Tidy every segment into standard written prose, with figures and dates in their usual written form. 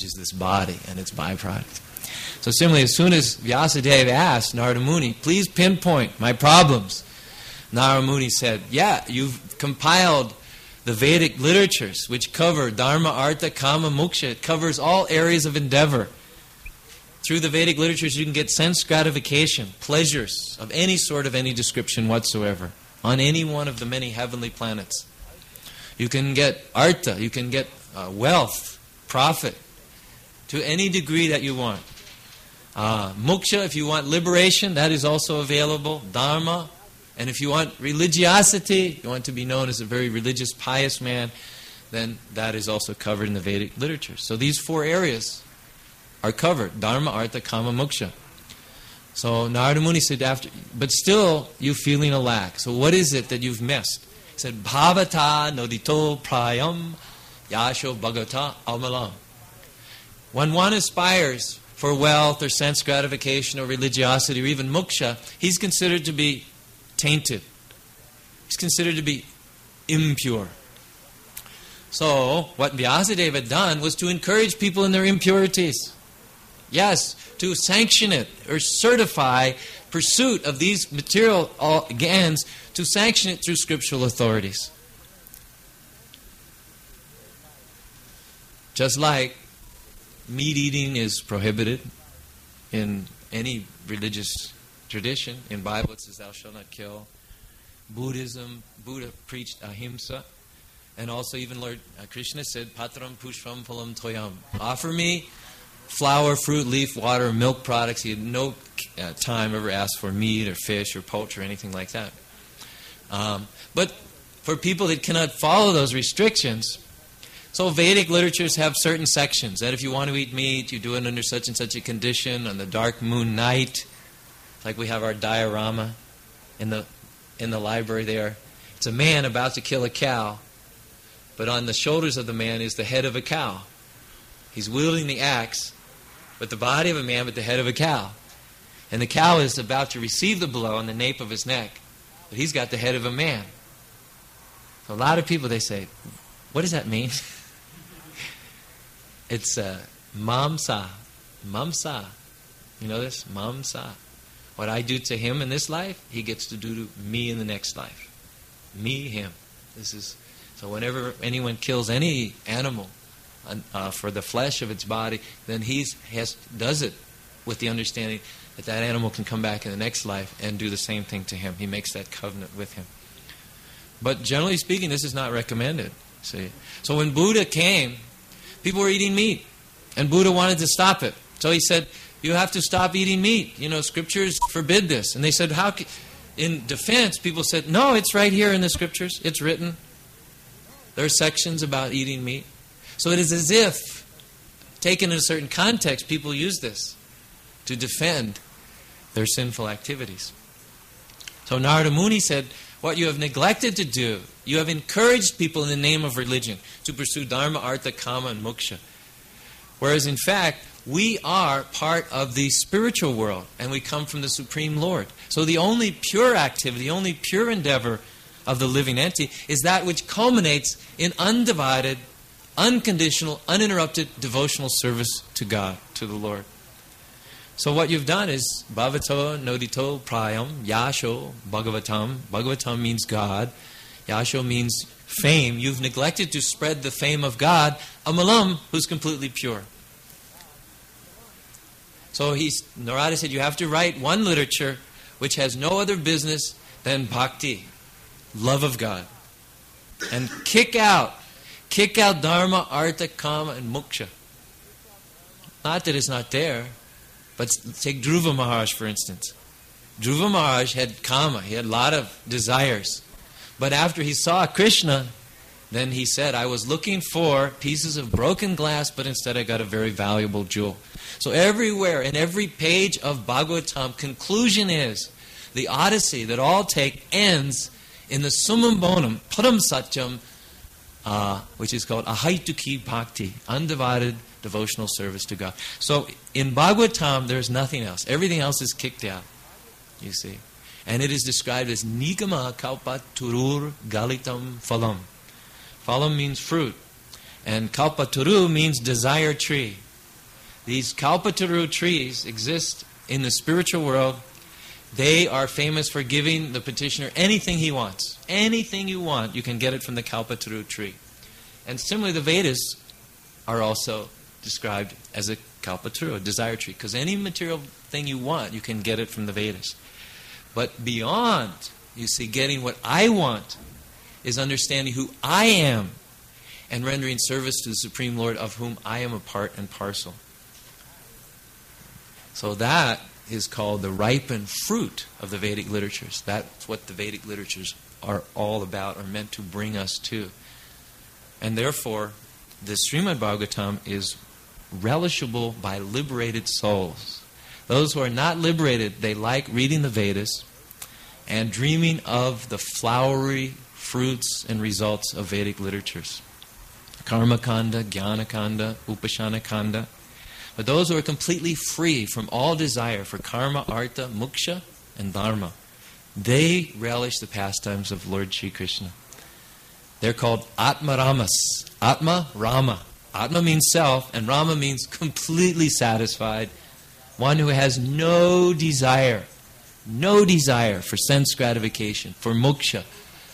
which is this body and its byproduct. So similarly, as soon as Vyasadeva asked Narada Muni, please pinpoint my problems, Narada Muni said, yeah, you've compiled the Vedic literatures which cover Dharma, Artha, Kama, Moksha. It covers all areas of endeavor. Through the Vedic literatures you can get sense gratification, pleasures of any sort, of any description whatsoever, on any one of the many heavenly planets. You can get Artha, you can get wealth, profit, to any degree that you want. Moksha, if you want liberation, that is also available. Dharma, and if you want religiosity, you want to be known as a very religious, pious man, then that is also covered in the Vedic literature. So these four areas are covered. Dharma, Artha, Kama, Moksha. So Narada Muni said, but still you're feeling a lack. So what is it that you've missed? He said, Bhavata nodito prayam yasho bhagavata amalam. When one aspires for wealth or sense gratification or religiosity or even moksha, he's considered to be tainted. He's considered to be impure. So, what Vyasadeva had done was to encourage people in their impurities. Yes, to sanction it or certify pursuit of these material ends, to sanction it through scriptural authorities. Just like meat eating is prohibited in any religious tradition. In Bible it says, thou shalt not kill. Buddha preached ahimsa. And also even Lord Krishna said, patram pushpam phalam toyam. Offer me flower, fruit, leaf, water, milk products. He had no time ever asked for meat or fish or poultry or anything like that. But for people that cannot follow those restrictions, so Vedic literatures have certain sections that if you want to eat meat, you do it under such and such a condition on the dark moon night. Like we have our diorama in the library there. It's a man about to kill a cow, but on the shoulders of the man is the head of a cow. He's wielding the axe with the body of a man but the head of a cow. And the cow is about to receive the blow on the nape of his neck, but he's got the head of a man. So a lot of people, they say, what does that mean? It's mamsa. Mamsa. You know this? Mamsa. What I do to him in this life, he gets to do to me in the next life. Me, him. This is so. Whenever anyone kills any animal for the flesh of its body, then he does it with the understanding that that animal can come back in the next life and do the same thing to him. He makes that covenant with him. But generally speaking, this is not recommended. See, so when Buddha came, people were eating meat, and Buddha wanted to stop it. So he said, you have to stop eating meat. You know, scriptures forbid this. And they said, how? In defense, people said, no, it's right here in the scriptures. It's written. There are sections about eating meat. So it is as if, taken in a certain context, people use this to defend their sinful activities. So Narada Muni said, what you have neglected to do, you have encouraged people in the name of religion to pursue Dharma, Artha, Kama, and Moksha. Whereas in fact, we are part of the spiritual world, and we come from the Supreme Lord. So the only pure activity, the only pure endeavor of the living entity is that which culminates in undivided, unconditional, uninterrupted devotional service to God, to the Lord. So what you've done is Bhavato Nodito Prayam Yasho Bhagavatam. Bhagavatam means God. Yasho means fame. You've neglected to spread the fame of God, Amalam, who's completely pure. So Narada said, you have to write one literature which has no other business than bhakti, love of God. And kick out Dharma, Artha, Kama, and Moksha. Not that it's not there, but take Dhruva Maharaj, for instance. Dhruva Maharaj had Kama, he had a lot of desires. But after he saw Krishna, then he said, I was looking for pieces of broken glass, but instead I got a very valuable jewel. So everywhere, in every page of Bhagavatam, conclusion is, the Odyssey that all take ends in the Summum Bonum, Param Satyam, which is called Ahaituki Bhakti, undivided devotional service to God. So in Bhagavatam, there's nothing else. Everything else is kicked out, you see. And it is described as Nigama Kalpa Turur Galitam Phalam. Phalam means fruit. And Kalpa Turu means desire tree. These Kalpataru trees exist in the spiritual world. They are famous for giving the petitioner anything he wants. Anything you want, you can get it from the Kalpataru tree. And similarly, the Vedas are also described as a Kalpataru, a desire tree. Because any material thing you want, you can get it from the Vedas. But beyond, you see, getting what I want is understanding who I am and rendering service to the Supreme Lord of whom I am a part and parcel. So that is called the ripened fruit of the Vedic literatures. That's what the Vedic literatures are all about, are meant to bring us to. And therefore, the Srimad Bhagavatam is relishable by liberated souls. Those who are not liberated, they like reading the Vedas and dreaming of the flowery fruits and results of Vedic literatures. Karma Kanda, Jnana Kanda, Upasana Kanda. But those who are completely free from all desire for karma, artha, moksha, and dharma, they relish the pastimes of Lord Sri Krishna. They're called Atma Ramas. Atma, Rama. Atma means self, and Rama means completely satisfied. One who has no desire for sense gratification, for moksha,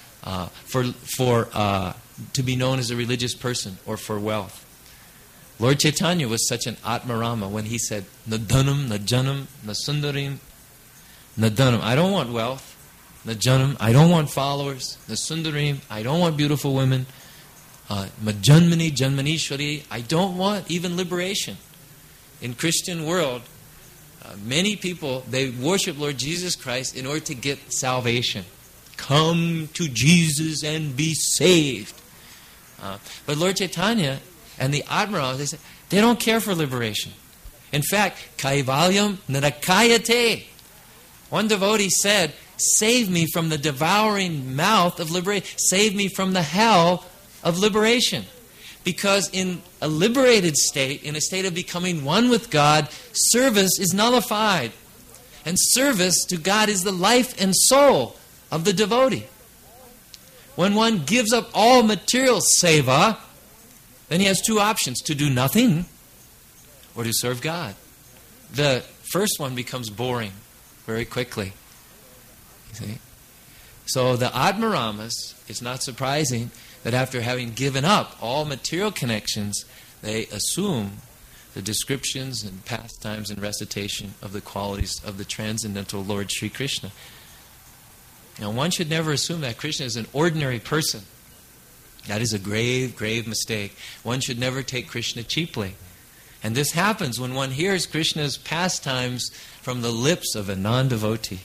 to be known as a religious person, or for wealth. Lord Chaitanya was such an Atmarama when he said, Na dhanam, na janam, na sundarim, na dhanam. I don't want wealth. Na janam, I don't want followers. Na sundarim, I don't want beautiful women. Ma janmani, janmanishwari, I don't want even liberation. In Christian world, many people, they worship Lord Jesus Christ in order to get salvation. Come to Jesus and be saved. But Lord Chaitanya and the Atmaras, they don't care for liberation. In fact, Kaivalyam narakayate. One devotee said, save me from the devouring mouth of liberation. Save me from the hell of liberation. Because in a liberated state, in a state of becoming one with God, service is nullified. And service to God is the life and soul of the devotee. When one gives up all material seva, then he has two options: to do nothing or to serve God. The first one becomes boring very quickly. You see? So the Atmaramas, it's not surprising that after having given up all material connections, they assume the descriptions and pastimes and recitation of the qualities of the transcendental Lord Sri Krishna. Now, one should never assume that Krishna is an ordinary person. That is a grave, grave mistake. One should never take Krishna cheaply. And this happens when one hears Krishna's pastimes from the lips of a non-devotee.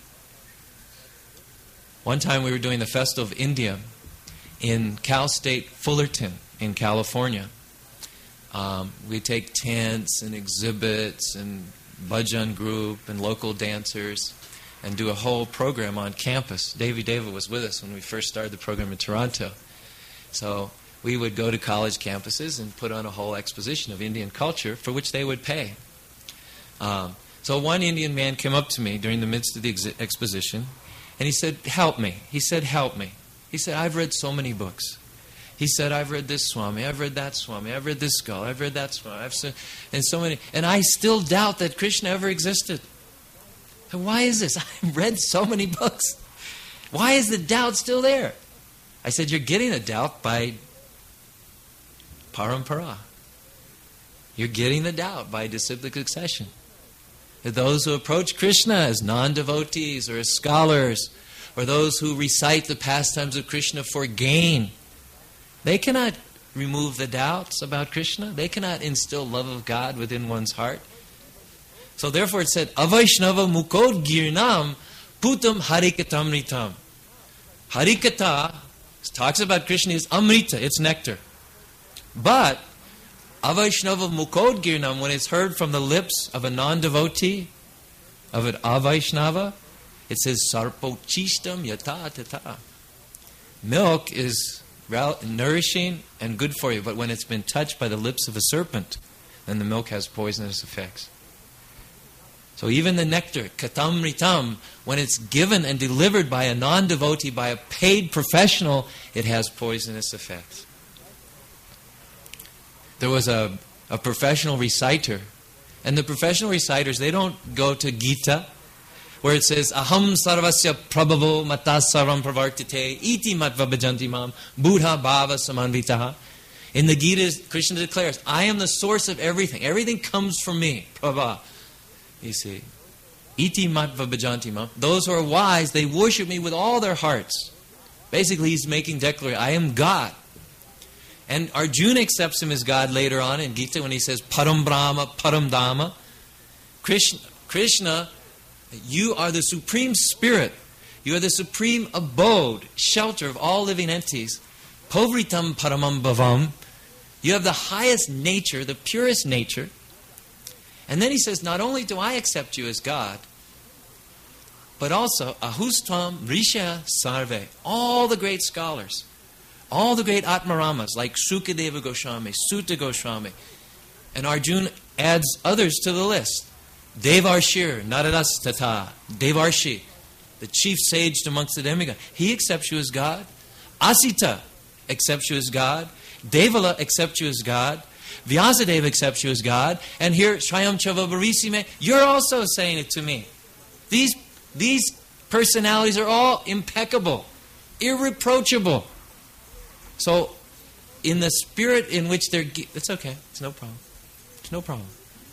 One time we were doing the Festival of India in Cal State Fullerton in California. We take tents and exhibits and bhajan group and local dancers and do a whole program on campus. Devi Deva was with us when we first started the program in Toronto. So we would go to college campuses and put on a whole exposition of Indian culture for which they would pay. So one Indian man came up to me during the midst of the exposition and he said, help me. He said, help me. He said, I've read so many books. He said, I've read this Swami, I've read that Swami, I've read this scholar, I've read that Swami, and so many, and I still doubt that Krishna ever existed. And why is this? I've read so many books. Why is the doubt still there? I said, you're getting the doubt by parampara. You're getting the doubt by disciplic succession. That those who approach Krishna as non-devotees or as scholars, or those who recite the pastimes of Krishna for gain, they cannot remove the doubts about Krishna. They cannot instill love of God within one's heart. So therefore it said, Avaishnava mukod girnam putam harikatamritam. Harikata talks about Krishna is amrita, it's nectar. But Avaishnava mukod girnam, when it's heard from the lips of a non-devotee, of an Avaishnava, it says sarpochistam yata tata. Milk is nourishing and good for you, but when it's been touched by the lips of a serpent, then the milk has poisonous effects. So even the nectar, katamritam, when it's given and delivered by a non-devotee, by a paid professional, it has poisonous effects. There was a professional reciter And the professional reciters, they don't go to Gita, where it says, Aham sarvasya prabhavo matas sarvam pravartite iti matva bhajanti mam buddha bhava samanvitaha. In the Gita, Krishna declares, I am the source of everything. Everything comes from me. Prabha. You see. Iti matva bhajanti mam. Those who are wise, they worship me with all their hearts. Basically, he's making declaration, I am God. And Arjuna accepts him as God later on in Gita when he says, Param Brahma, Param Dhamma. Krishna, you are the supreme spirit. You are the supreme abode, shelter of all living entities. Povritam paramam bhavam. You have the highest nature, the purest nature. And then he says, not only do I accept you as God, but also ahustvam risha sarve. All the great scholars, all the great Atmaramas like Sukadeva Goswami, Sutta Goswami, and Arjuna adds others to the list. Devarshir, Naradas Tata, Devarshi, the chief sage amongst the demigods. He accepts you as God. Asita accepts you as God. Devala accepts you as God. Vyasadeva accepts you as God. And here, Swayam Chava Barisime, you're also saying it to me. These personalities are all impeccable, irreproachable. So, in the spirit in which they're... It's okay. It's no problem. It's no problem.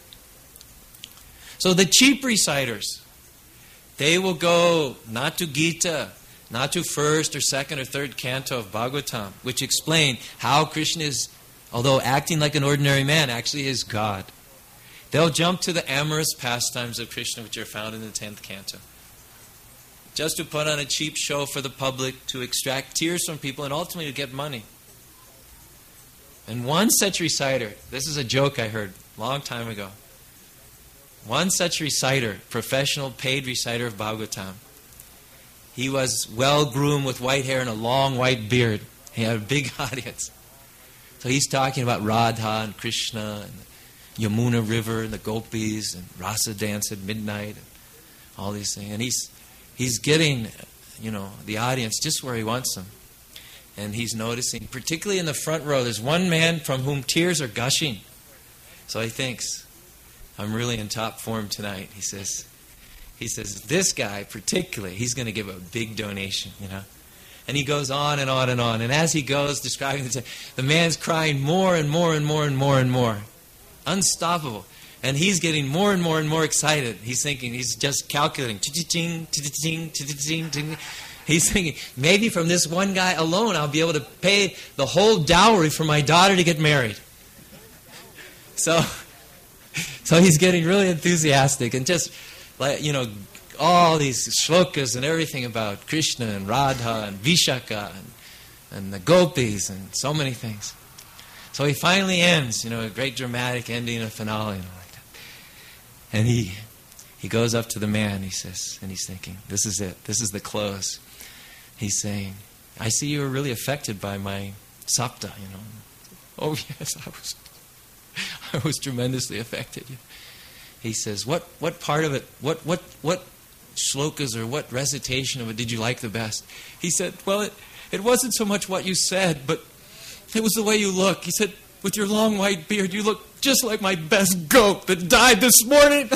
So the cheap reciters, they will go not to Gita, not to first or second or third canto of Bhagavatam, which explain how Krishna is, although acting like an ordinary man, actually is God. They'll jump to the amorous pastimes of Krishna, which are found in the 10th canto, just to put on a cheap show for the public, to extract tears from people, and ultimately to get money. And one such reciter, this is a joke I heard a long time ago. One such reciter, professional paid reciter of Bhagavatam, he was well-groomed with white hair and a long white beard. He had a big audience. So he's talking about Radha and Krishna and the Yamuna River and the gopis and rasa dance at midnight and all these things. And he's getting, the audience just where he wants them. And he's noticing, particularly in the front row, there's one man from whom tears are gushing. So he thinks, I'm really in top form tonight. He says, this guy particularly, he's going to give a big donation, And he goes on and on and on. And as he goes, describing the man's crying more and more and more and more and more. Unstoppable. And he's getting more and more and more excited. He's thinking, he's just calculating. He's thinking, maybe from this one guy alone, I'll be able to pay the whole dowry for my daughter to get married. So he's getting really enthusiastic and just, all these shlokas and everything about Krishna and Radha and Vishaka and the gopis and so many things. So he finally ends, a great dramatic ending, a finale, like that. And he goes up to the man, he says, and he's thinking, this is it, this is the close. He's saying, I see you were really affected by my sapta, Oh yes, I was tremendously affected. He says, what part of it, what shlokas or what recitation of it did you like the best? He said, well, it wasn't so much what you said, but it was the way you look. He said, with your long white beard, you look just like my best goat that died this morning.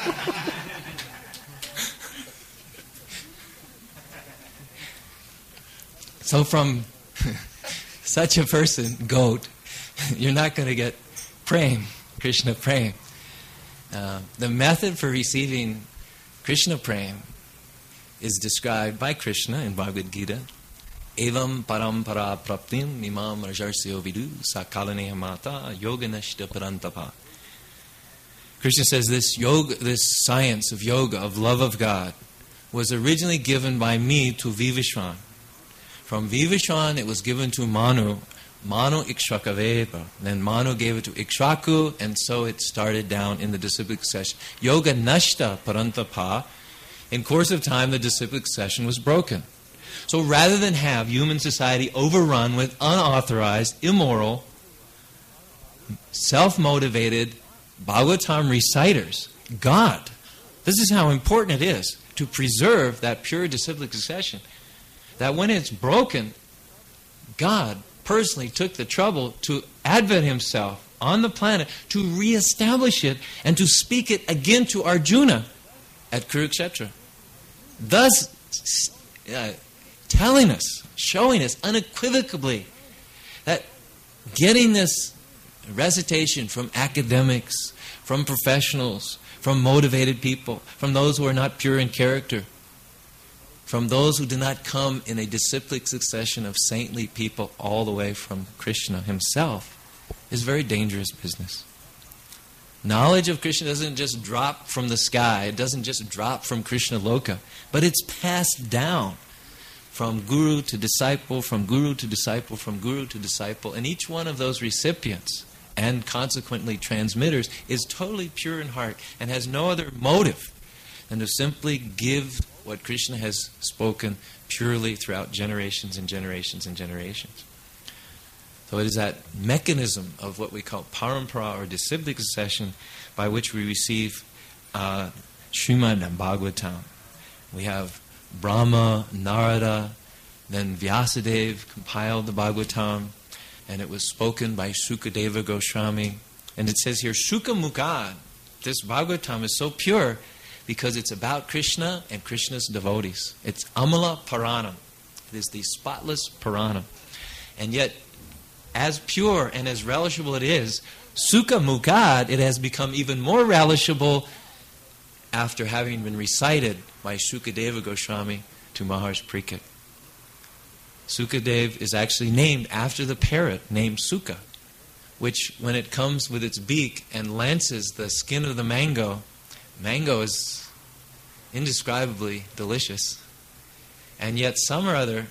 So from such a person, goat, you're not going to get prem, Krishna prem. The method for receiving Krishna prem is described by Krishna in Bhagavad Gita. Evam parampara praptim imam rajarsyo vidu sakalane mata yoganashta parantapa. Krishna says this science of yoga, of love of God, was originally given by me to Vivishwan. From Vivishwan, it was given to Manu Ikshrakaveva. Then Manu gave it to Ikshraku, and so it started down in the disciplic succession. Yoga Nashta Parantapa. In course of time, the disciplic succession was broken. So rather than have human society overrun with unauthorized, immoral, self-motivated Bhagavatam reciters, God, this is how important it is to preserve that pure disciplic succession. That when it's broken, God personally took the trouble to advent himself on the planet to reestablish it and to speak it again to Arjuna at Kurukshetra. Thus, telling us, showing us unequivocally that getting this recitation from academics, from professionals, from motivated people, from those who are not pure in character, from those who do not come in a disciplic succession of saintly people all the way from Krishna himself, is very dangerous business. Knowledge of Krishna doesn't just drop from the sky. It doesn't just drop from Krishna Loka. But it's passed down from guru to disciple, from guru to disciple, from guru to disciple. And each one of those recipients and consequently transmitters is totally pure in heart and has no other motive than to simply give what Krishna has spoken purely throughout generations and generations and generations. So it is that mechanism of what we call parampara or disciplic succession by which we receive Srimad Bhagavatam. We have Brahma, Narada, then Vyasadeva compiled the Bhagavatam, and it was spoken by Sukadeva Goswami. And it says here, Shuka Mukad, this Bhagavatam is so pure because it's about Krishna and Krishna's devotees. It's Amala Paranam. It is the spotless Paranam. And yet, as pure and as relishable it is, Sukha Mukad, it has become even more relishable after having been recited by Sukadeva Goswami to Maharaj Parikshit. Sukadeva is actually named after the parrot named Sukha, which when it comes with its beak and lances the skin of the mango is indescribably delicious. And yet some or other,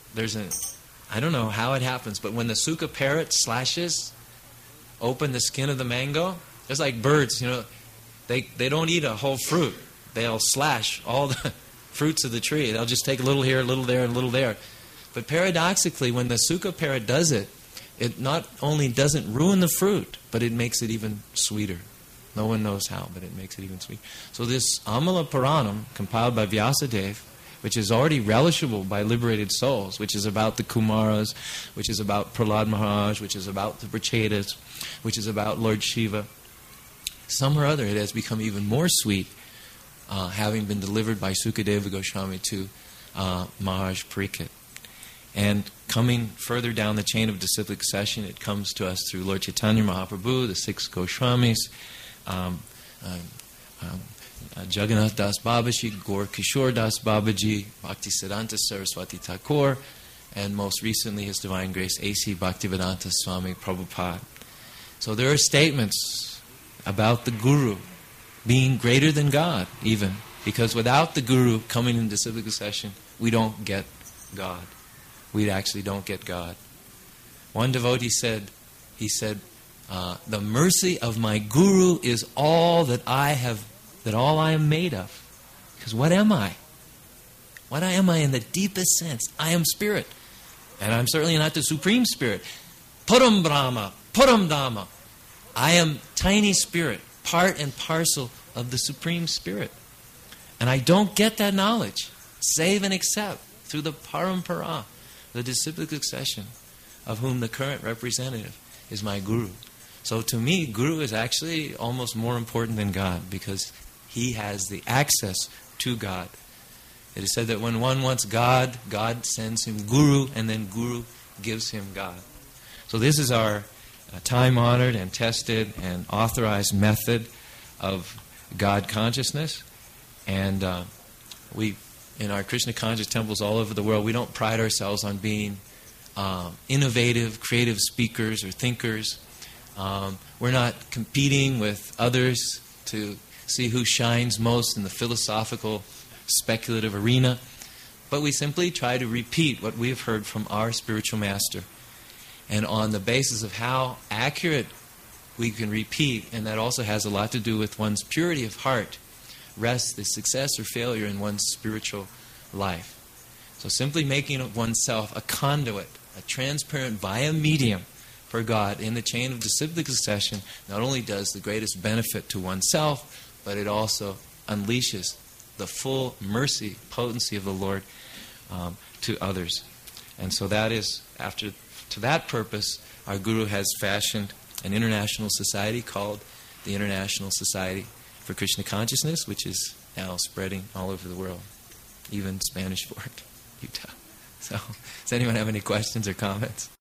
I don't know how it happens, but when the Sukha parrot slashes open the skin of the mango, it's like birds, they don't eat a whole fruit. They'll slash all the fruits of the tree. They'll just take a little here, a little there, and a little there. But paradoxically, when the Sukha parrot does it, it not only doesn't ruin the fruit, but it makes it even sweeter. No one knows how, but it makes it even sweeter. So this Amala Paranam, compiled by Vyasadeva, which is already relishable by liberated souls, which is about the Kumaras, which is about Prahlad Maharaj, which is about the Prachetas, which is about Lord Shiva. Some or other, it has become even more sweet, having been delivered by Sukadeva Goswami to Maharaj Parikshit. And coming further down the chain of disciplic succession, it comes to us through Lord Chaitanya Mahaprabhu, the 6 Goswamis, Jagannath Das Babaji, Gaur Kishore Das Babaji, Bhaktisiddhanta Saraswati Thakur, and most recently His Divine Grace A.C. Bhaktivedanta Swami Prabhupada. So there are statements about the Guru being greater than God, even, because without the Guru coming in disciplic succession, we don't get God. We actually don't get God. One devotee said, the mercy of my Guru is all that I am made of. Because what am I? What am I in the deepest sense? I am spirit. And I'm certainly not the supreme spirit. Param Brahma, Param Dhamma. I am tiny spirit, part and parcel of the supreme spirit. And I don't get that knowledge, save and except through the parampara, the disciplic succession, of whom the current representative is my Guru. So to me, Guru is actually almost more important than God, because he has the access to God. It is said that when one wants God, God sends him Guru, and then Guru gives him God. So this is our time-honored and tested and authorized method of God consciousness. And we, in our Krishna conscious temples all over the world, we don't pride ourselves on being innovative, creative speakers or thinkers. We're not competing with others to see who shines most in the philosophical, speculative arena. But we simply try to repeat what we have heard from our spiritual master. And on the basis of how accurate we can repeat, and that also has a lot to do with one's purity of heart, rests the success or failure in one's spiritual life. So simply making of oneself a conduit, a transparent via medium for God in the chain of disciplic succession, not only does the greatest benefit to oneself, but it also unleashes the full mercy, potency of the Lord to others. And so that is, to that purpose, our Guru has fashioned an international society called the International Society for Krishna Consciousness, which is now spreading all over the world, even Spanish Fork, Utah. So, does anyone have any questions or comments?